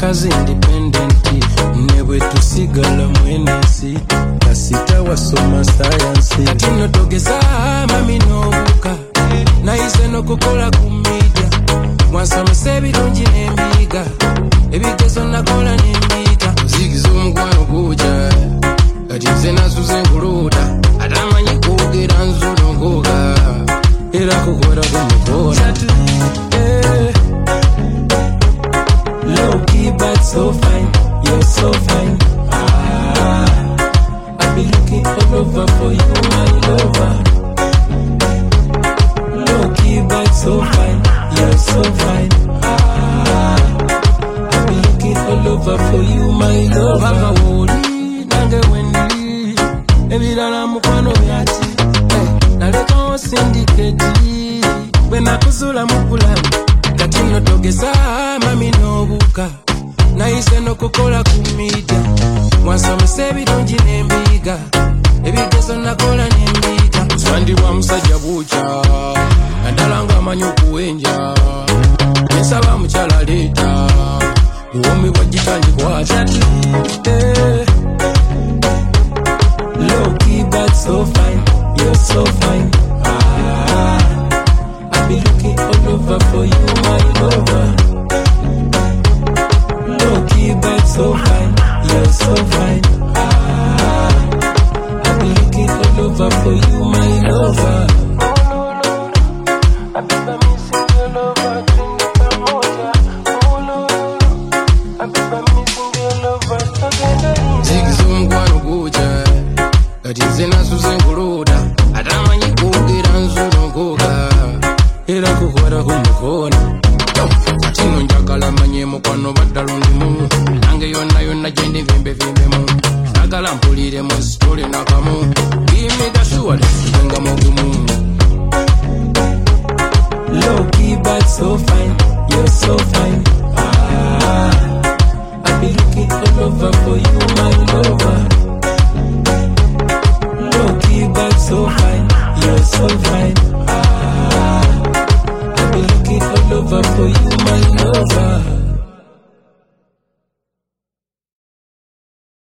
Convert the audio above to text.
as independent. Never to sigala mwenesi. Kasita wasoma science. Katino togesa mami no buka. Na ise no kukola kumedia. Wansome sebi donji nembiga. Ebigezo nakola nembita. Zigizo mkwano kuja. Katize nasuze nguruda. Adamanyi kugera nzuno ngoga. Era kukora kumukora. Low key but so fine. You're so fine. I've been looking all over for you, my lover. Low key but so fine. You're so fine. I've been looking all over for you, my lover. Baba woli, nange wendi. Ebirala mukwano yati. Naleka osindiketi. Wena kuzula mupulani. Katino togesa mami no buka. Na ise no kukola kumedia. Wansome sebi donji nembiga. Ebigezo nakola nembita. Swandi wa msaja bucha. Andalanga manyoku wenja. Nsaba mchala leta. Uomi wajitanji kwa chati. Low key but so fine. You're so fine. I've been looking all over for you, my lover. Low key but so fine. You're so fine. I've been looking all over for you, my lover. I've been missing your lover, I've been missing your lover. Zigizo mkwano kuja. Katize nasuze nguruda. Adamanyi kugera nzuno ngoga. Era kukora kumukona. Katino njagala manye mukwano badalundi. Nange yonna yonna jendi vimbe mu. Sagala mpulire mu story nakamu. Give me the assurance nga mugumu. Low key but so fine. You're so fine. I've been looking all over for you, my lover. Low key but so fine. You're so fine. I've been looking all over for you.